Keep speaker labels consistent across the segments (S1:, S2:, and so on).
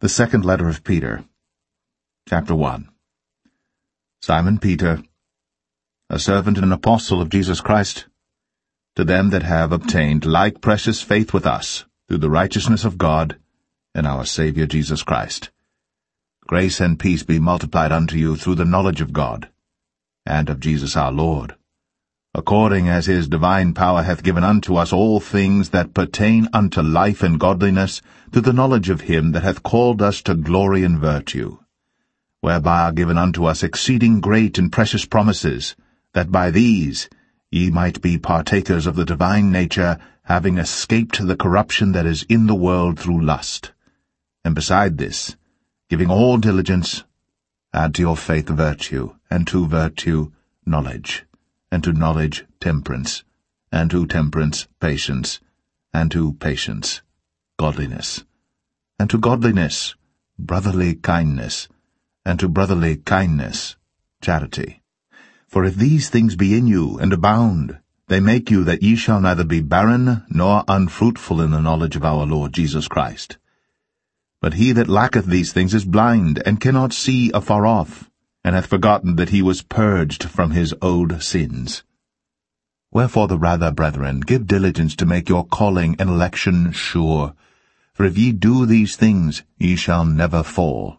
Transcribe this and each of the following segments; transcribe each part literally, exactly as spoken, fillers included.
S1: The second letter of Peter, chapter one. Simon Peter, a servant and apostle of Jesus Christ, to them that have obtained like precious faith with us, through the righteousness of God and our Saviour Jesus Christ. Grace and peace be multiplied unto you through the knowledge of God, and of Jesus our Lord, according as his divine power hath given unto us all things that pertain unto life and godliness, through the knowledge of him that hath called us to glory and virtue, whereby are given unto us exceeding great and precious promises, that by these ye might be partakers of the divine nature, having escaped the corruption that is in the world through lust. And beside this, giving all diligence, add to your faith virtue, and to virtue knowledge, and to knowledge temperance, and to temperance patience, and to patience godliness, and to godliness brotherly kindness, and to brotherly kindness charity. For if these things be in you, and abound, they make you that ye shall neither be barren nor unfruitful in the knowledge of our Lord Jesus Christ. But he that lacketh these things is blind, and cannot see afar off, and hath forgotten that he was purged from his old sins. Wherefore the rather, brethren, give diligence to make your calling and election sure. For if ye do these things, ye shall never fall.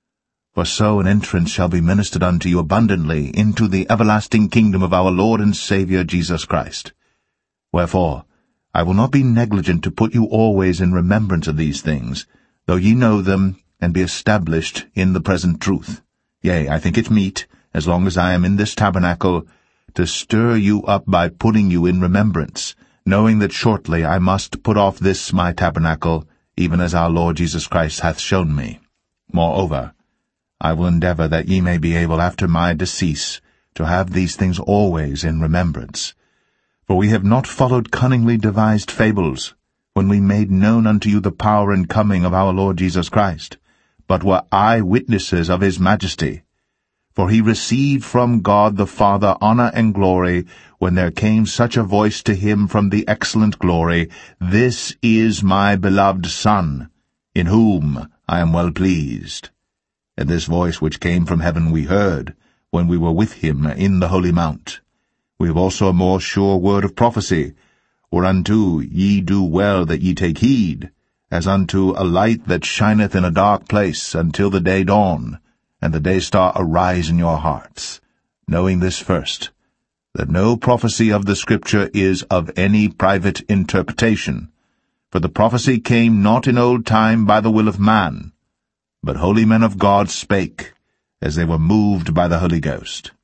S1: For so an entrance shall be ministered unto you abundantly into the everlasting kingdom of our Lord and Saviour Jesus Christ. Wherefore I will not be negligent to put you always in remembrance of these things, though ye know them, and be established in the present truth. Yea, I think it meet, as long as I am in this tabernacle, to stir you up by putting you in remembrance, knowing that shortly I must put off this my tabernacle, even as our Lord Jesus Christ hath shown me. Moreover, I will endeavour that ye may be able after my decease to have these things always in remembrance. For we have not followed cunningly devised fables, when we made known unto you the power and coming of our Lord Jesus Christ, but were eye-witnesses of his majesty. For he received from God the Father honour and glory, when there came such a voice to him from the excellent glory, This is my beloved Son, in whom I am well pleased. And this voice which came from heaven we heard, when we were with him in the holy mount. We have also a more sure word of prophecy, whereunto ye do well that ye take heed, as unto a light that shineth in a dark place, until the day dawn, and the day star arise in your hearts, knowing this first, that no prophecy of the Scripture is of any private interpretation. For the prophecy came not in old time by the will of man, but holy men of God spake, as they were moved by the Holy Ghost.